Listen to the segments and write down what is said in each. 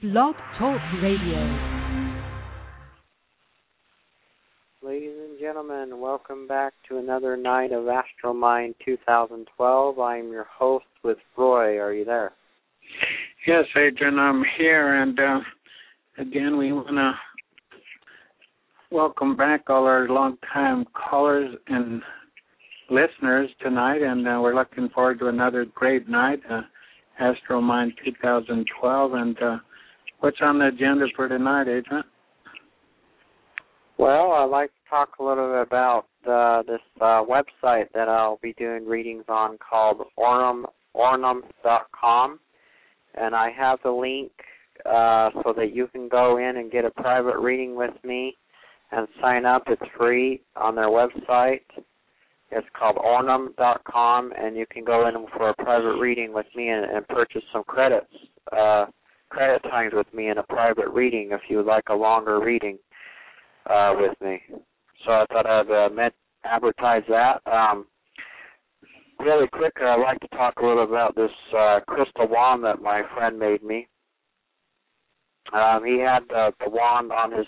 Blog Talk Radio. Ladies and gentlemen, welcome back to another night of Astromind 2012. I'm your host with Roy. Are you there? Yes, Adrian, I'm here, and again, we want to welcome back all our long-time callers and listeners tonight, and we're looking forward to another great night, Astromind 2012, and what's on the agenda for tonight, Adrian? Well, I'd like to talk a little bit about this website that I'll be doing readings on called Ornum.com, and I have the link so that you can go in and get a private reading with me and sign up. It's free on their website. It's called Ornum.com, and you can go in for a private reading with me and purchase some credit times with me in a private reading if you would like a longer reading with me. So I thought I'd advertise that. Really quick, I'd like to talk a little about this crystal wand that my friend made me. He had the wand on his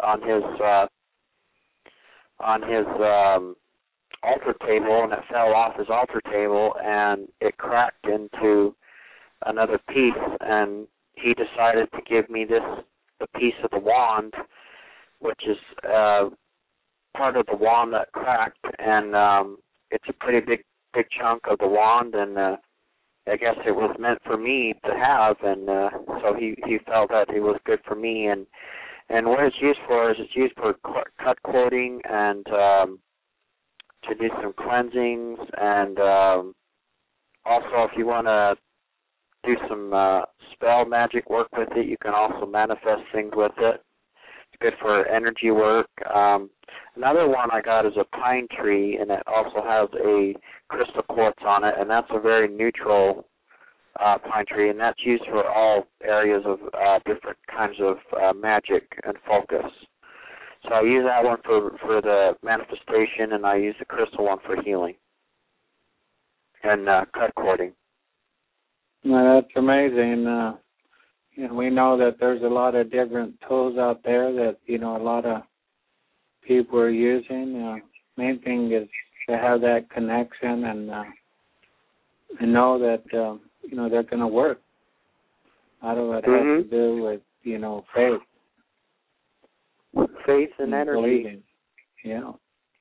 altar table, and it fell off his altar table, and it cracked into another piece, and he decided to give me the piece of the wand, which is part of the wand that cracked, and it's a pretty big chunk of the wand, and I guess it was meant for me to have, and so he felt that it was good for me, and what it's used for is it's used for cut quoting and to do some cleansings, and also if you want to do some spell magic work with it, you can also manifest things with it. It's good for energy work. Another one I got is a pine tree, and it also has a crystal quartz on it, and that's a very neutral pine tree, and that's used for all areas of different kinds of magic and focus. So I use that one for the manifestation, and I use the crystal one for healing and cut quoting. Well, that's amazing. We know that there's a lot of different tools out there that, a lot of people are using. Main thing is to have that connection and know that, they're going to work. A lot of it has to do with, faith. Faith and energy. Believing. Yeah.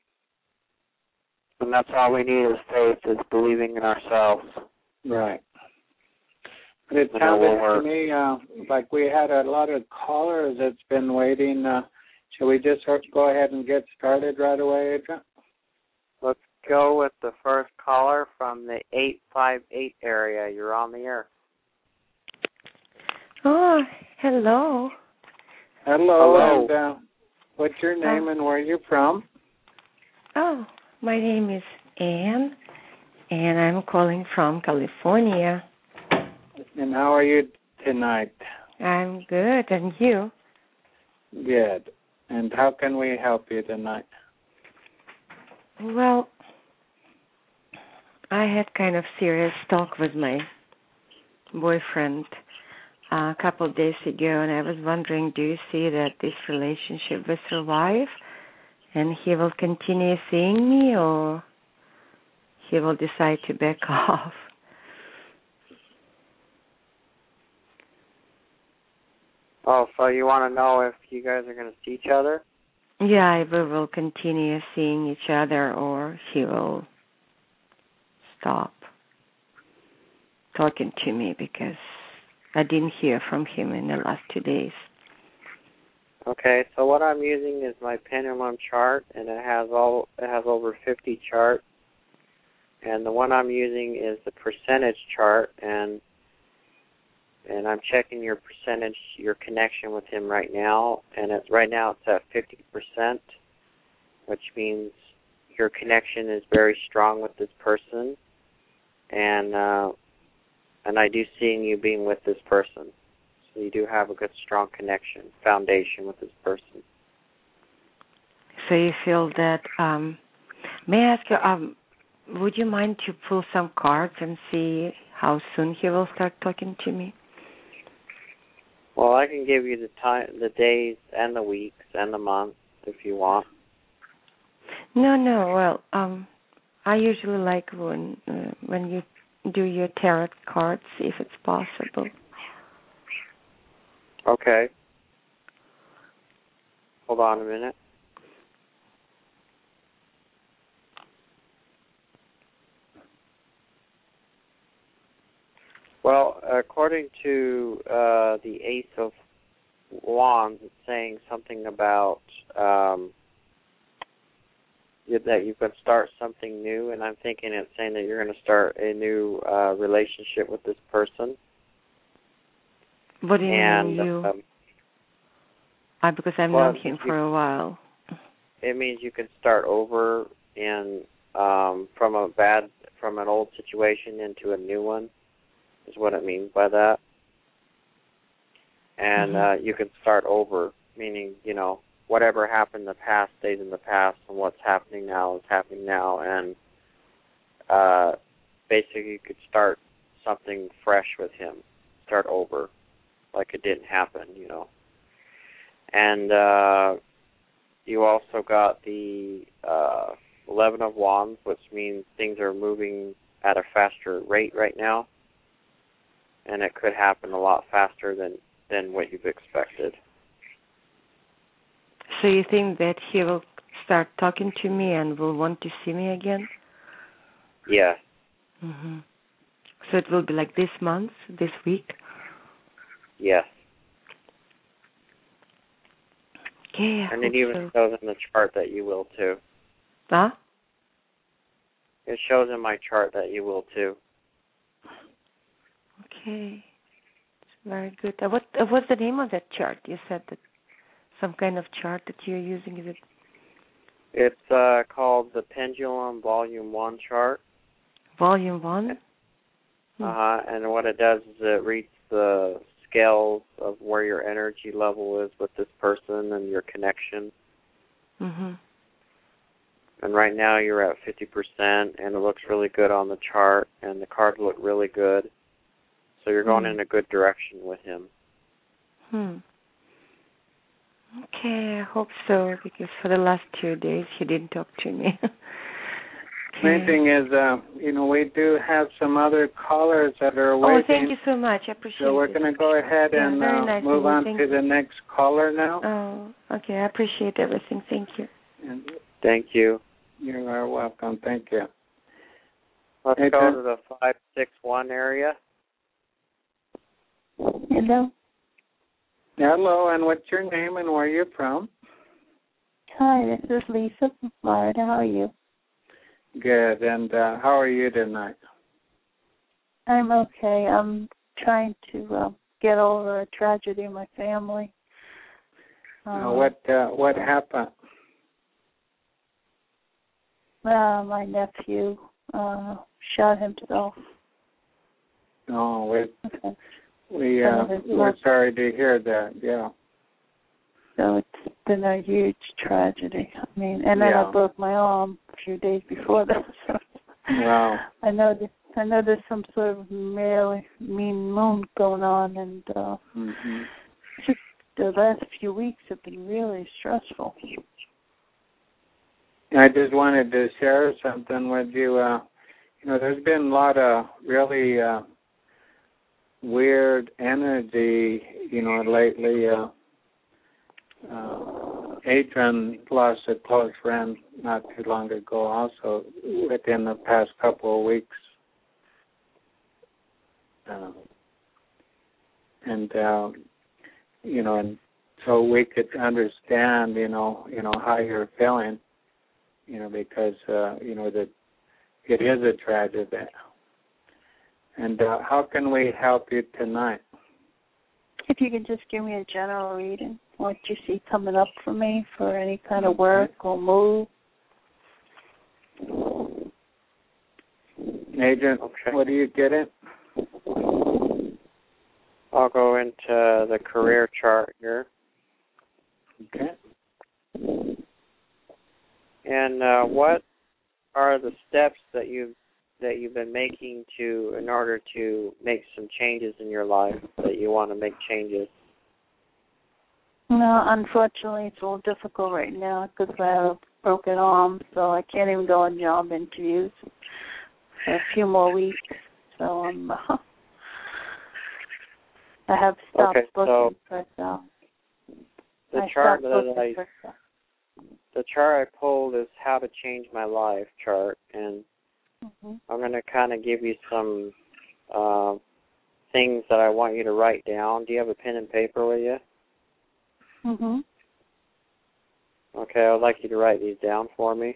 And that's all we need is faith, is believing in ourselves. Right. But it sounded to me like we had a lot of callers that's been waiting. Shall we just go ahead and get started right away, Adrian? Let's go with the first caller from the 858 area. You're on the air. Oh, hello. Hello. And what's your name and where are you from? Oh, my name is Anne, and I'm calling from California. And how are you tonight? I'm good, and you? Good. And how can we help you tonight? Well, I had kind of serious talk with my boyfriend a couple of days ago, and I was wondering, do you see that this relationship will survive and he will continue seeing me, or he will decide to back off? Oh, so you want to know if you guys are going to see each other? Yeah, we will continue seeing each other, or he will stop talking to me because I didn't hear from him in the last 2 days. Okay, so what I'm using is my pendulum chart, and it has over 50 charts. And the one I'm using is the percentage chart, and I'm checking your percentage, your connection with him right now, and right now it's at 50%, which means your connection is very strong with this person, and I do see you being with this person. So you do have a good, strong connection, foundation with this person. So you feel that, may I ask you, would you mind to pull some cards and see how soon he will start talking to me? Well, I can give you the time, the days, and the weeks, and the months if you want. No. Well, I usually like when you do your tarot cards, if it's possible. Okay. Hold on a minute. Well, according to the Ace of Wands, it's saying something about that you can start something new, and I'm thinking it's saying that you're going to start a new relationship with this person. What do you mean, you? Because I've known him for a while. It means you can start over in from an old situation into a new one, is what it means by that. And you can start over, meaning, whatever happened in the past stays in the past, and what's happening now is happening now, and basically you could start something fresh with him, start over, like it didn't happen, And you also got the 11 of Wands, which means things are moving at a faster rate right now, and it could happen a lot faster than what you've expected. So you think that he will start talking to me and will want to see me again? Yeah. Mm-hmm. So it will be like this month, this week? Yes. Okay, and it even shows in the chart that you will too. Huh? It shows in my chart that you will too. Okay. Very good. What's the name of that chart? You said that some kind of chart that you're using. Is it? It's called the Pendulum Volume 1 chart. Volume 1? And what it does is it reads the scales of where your energy level is with this person and your connection. Mm-hmm. And right now you're at 50%, and it looks really good on the chart, and the cards look really good. So you're going in a good direction with him. Okay, I hope so, because for the last 2 days he didn't talk to me. Main thing is, we do have some other callers that are waiting. Oh, thank you so much. I appreciate it. So we're going to go ahead and nice move on to the next caller now. Oh, okay. I appreciate everything. Thank you. Thank you. You are welcome. Thank you. Let's go to the 561 area. Hello. Hello, and what's your name and where are you from? Hi, this is Lisa from Florida. How are you? Good. And how are you tonight? I'm okay. I'm trying to get over a tragedy in my family. What happened? My nephew shot himself. Oh, we're sorry to hear that. Yeah. So it's been a huge tragedy. I mean, and then I broke my arm a few days before that. Wow. I know there's some sort of mean moon going on, and just the last few weeks have been really stressful. I just wanted to share something with you. There's been a lot of really weird energy, lately. Adrian lost a close friend not too long ago also within the past couple of weeks. And so we could understand, how you're feeling, because, that it is a tragedy. And how can we help you tonight? If you could just give me a general reading, what you see coming up for me for any kind of work or move. Agent, what are you getting? I'll go into the career chart here. Okay. And what are the steps that you've been making in order to make some changes in your life, that you want to make changes? No, unfortunately, it's a little difficult right now because I have a broken arm, so I can't even go on job interviews for a few more weeks. So I have stopped booking for now. The chart I pulled is How to Change My Life chart, and I'm going to kind of give you some things that I want you to write down. Do you have a pen and paper with you? Mhm. Okay, I'd like you to write these down for me.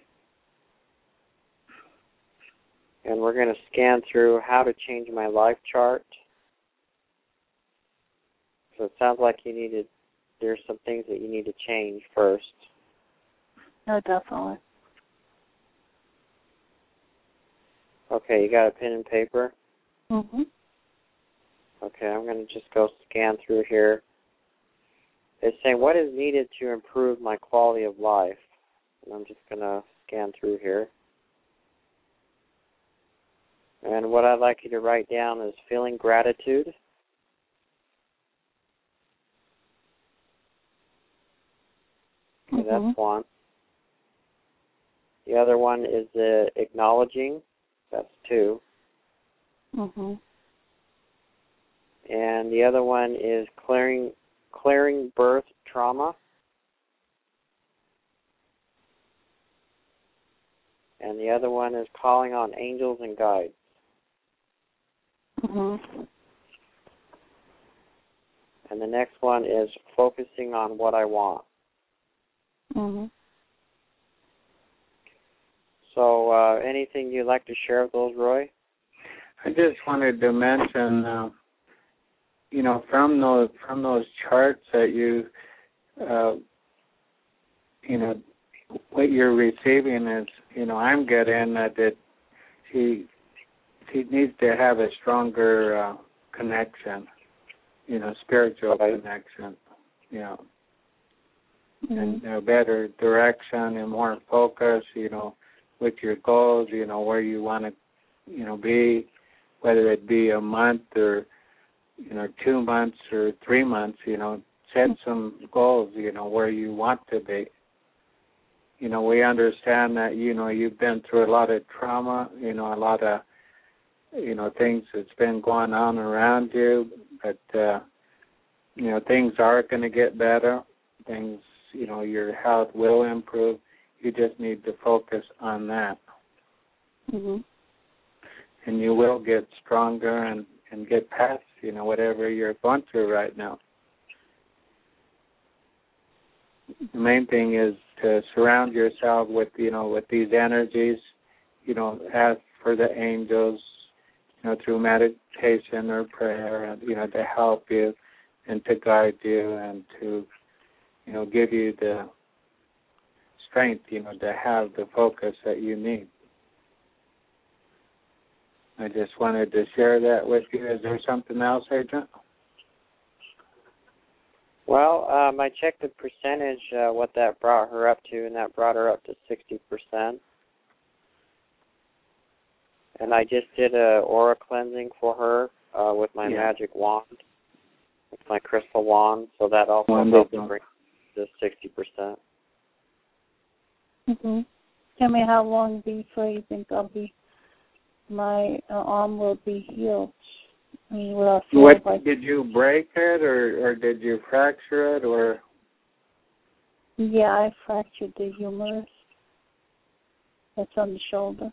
And we're going to scan through How to Change My Life chart. So it sounds like there's some things that you need to change first. No, definitely. Okay, you got a pen and paper? Mhm. Okay, I'm going to just go scan through here. It's saying, what is needed to improve my quality of life? And I'm just going to scan through here. And what I'd like you to write down is feeling gratitude. Okay, that's one. The other one is acknowledging. That's two. Mhm. And the other one is clearing birth trauma. And the other one is calling on angels and guides. Mhm. And the next one is focusing on what I want. Mhm. So anything you'd like to share with those, Roy? I just wanted to mention, from those charts that you, what you're receiving is, I'm getting that she needs to have a stronger connection, spiritual connection, and a better direction and more focus, with your goals, where you want to, be, whether it be a month or, 2 months or 3 months, set some goals, where you want to be. We understand that, you've been through a lot of trauma, a lot of, things that's been going on around you, but, things are going to get better. Things, your health will improve. You just need to focus on that. Mhm. And you will get stronger and get past, whatever you're going through right now. The main thing is to surround yourself with, with these energies, ask for the angels, through meditation or prayer, and, to help you and to guide you and to, give you the strength, to have the focus that you need. I just wanted to share that with you. Is there something else, Agent? Well, I checked the percentage, what that brought her up to, and that brought her up to 60%. And I just did a aura cleansing for her with my magic wand, with my crystal wand, so that also helped to bring to 60%. Mhm. Tell me how long before you think my arm will be healed. I mean, will I feel like... Did you break it or did you fracture it or? Yeah, I fractured the humerus. That's on the shoulder.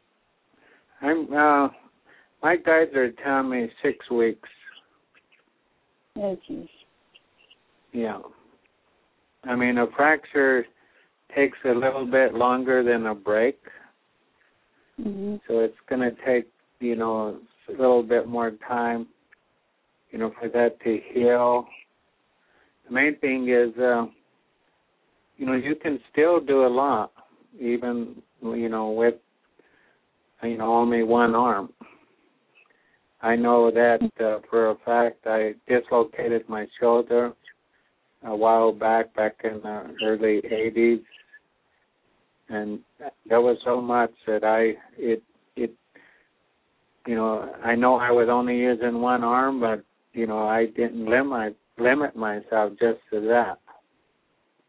My guides are telling me 6 weeks. Oh, geez. Yeah. I mean, a fracture takes a little bit longer than a break. Mm-hmm. So it's going to take, a little bit more time, for that to heal. The main thing is, you can still do a lot, even, with, only one arm. I know that for a fact. I dislocated my shoulder a while back in the early 80s. And there was so much that I know I was only using one arm, but, I didn't limit myself just to that.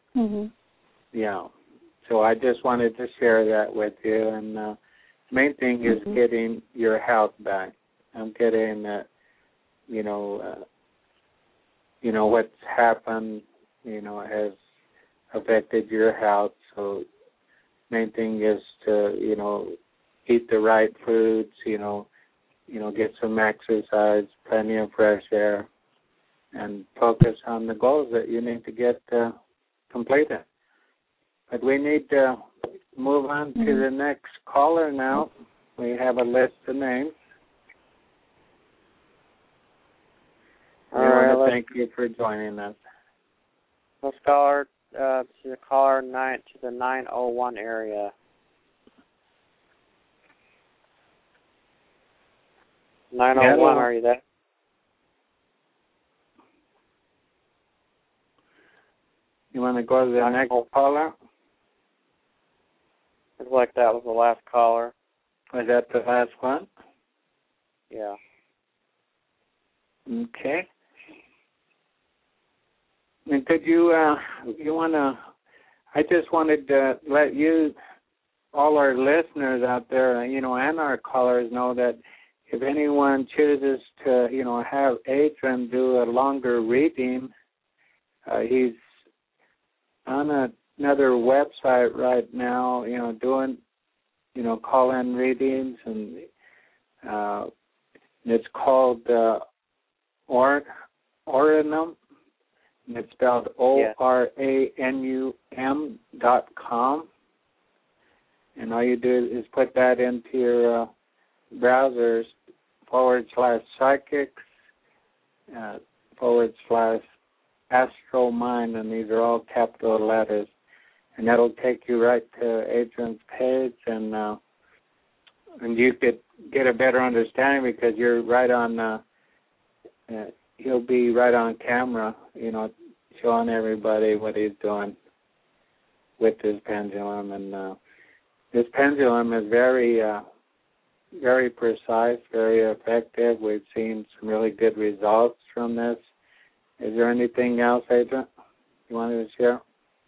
Mhm. Yeah. So I just wanted to share that with you. And main thing is getting your health back. I'm getting that, what's happened, has affected your health. So main thing is to, eat the right foods, get some exercise, plenty of fresh air, and focus on the goals that you need to get completed. But we need to move on to the next caller now. We have a list of names. All right, want to thank you for joining us. Let's call to the caller 901 area. 901, are you there? You want to go to the next caller? Looks like that was the last caller. Was that the last one? Yeah. Okay. And could you I just wanted to let you, all our listeners out there, and our callers know that if anyone chooses to, have Adrian do a longer reading, he's on another website right now, doing, call-in readings, and it's called Oranum, and it's spelled ORANUM.com, and all you do is put that into your browsers /psychics /astralmind, and these are all capital letters, and that'll take you right to Adrian's page, and you could get a better understanding because you're right on. He'll be right on camera, showing everybody what he's doing with his pendulum, and this pendulum is very, very precise, very effective. We've seen some really good results from this. Is there anything else, Adrian, you wanted to share?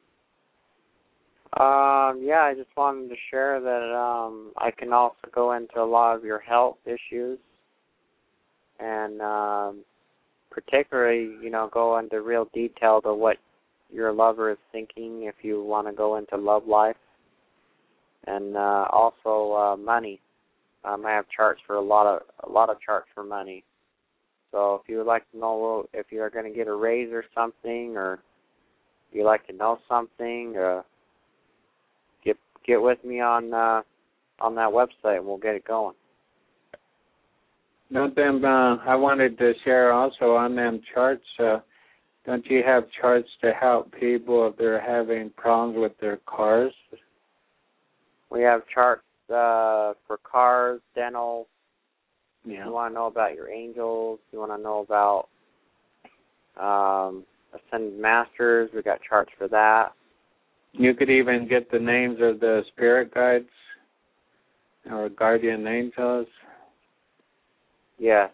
Yeah, I just wanted to share that I can also go into a lot of your health issues, and particularly, go into real detail to what your lover is thinking if you want to go into love life, and also money. I have charts for a lot of charts for money. So if you would like to know if you're going to get a raise or something, or you'd like to know something, get with me on that website, and we'll get it going. I wanted to share also on them charts. Don't you have charts to help people if they're having problems with their cars? We have charts for cars, dental. Yeah. You want to know about your angels. You want to know about Ascended Masters. We got charts for that. You could even get the names of the spirit guides or guardian angels. Yeah.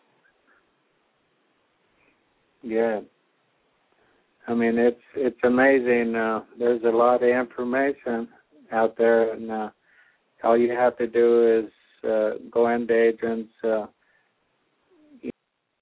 Yeah. I mean, it's amazing. There's a lot of information out there, and all you have to do is go into Adrian's